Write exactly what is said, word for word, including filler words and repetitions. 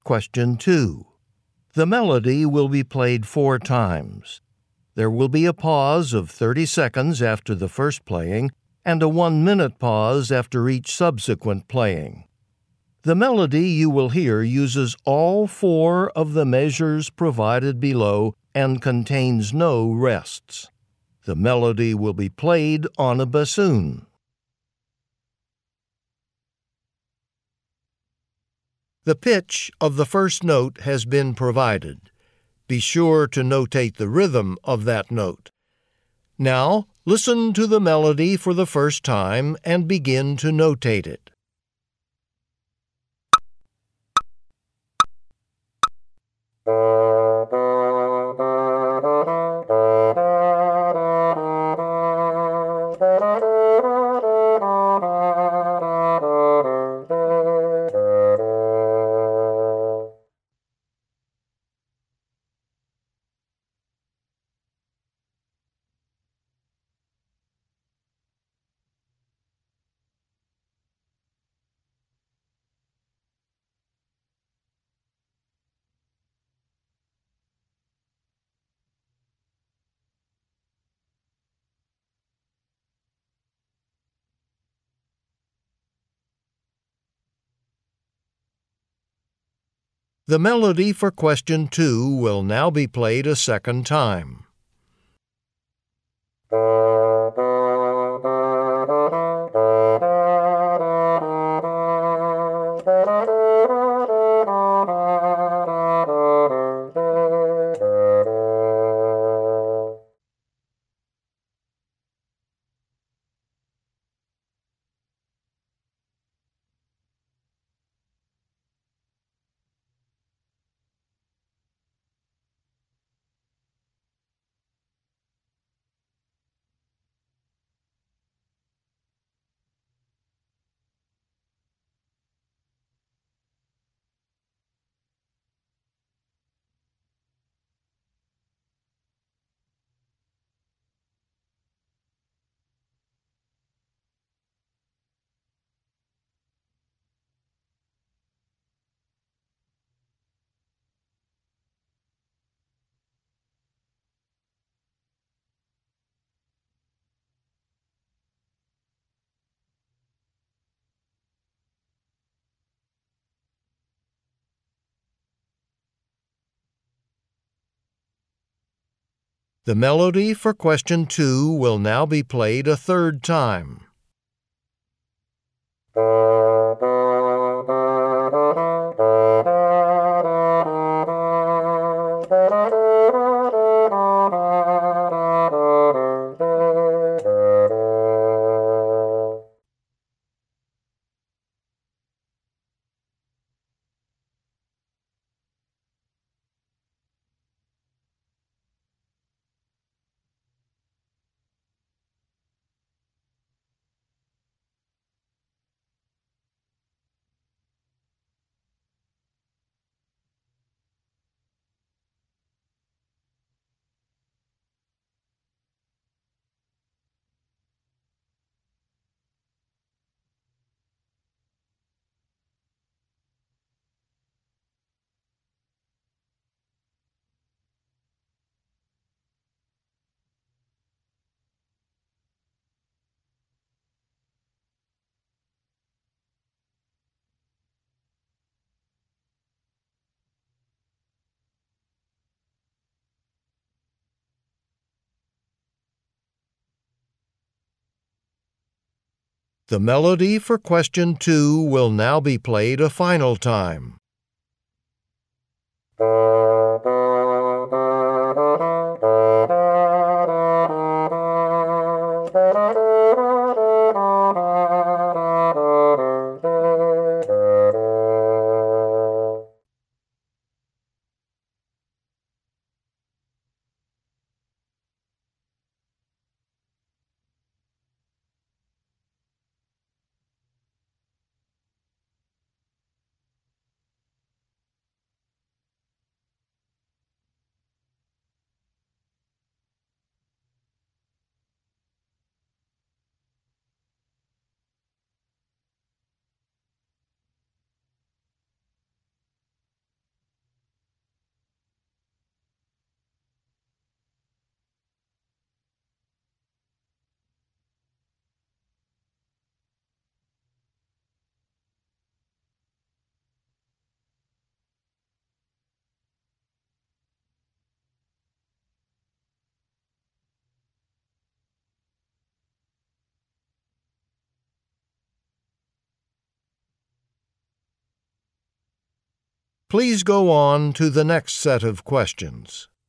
question two. The melody will be played four times. There will be a pause of thirty seconds after the first playing and a one-minute pause after each subsequent playing. The melody you will hear uses all four of the measures provided below and contains no rests. The melody will be played on a bassoon. The pitch of the first note has been provided. Be sure to notate the rhythm of that note. Now, listen to the melody for the first time and begin to notate it. The melody for question two will now be played a second time. The melody for question two will now be played a third time. The melody for question two will now be played a final time. Please go on to the next set of questions.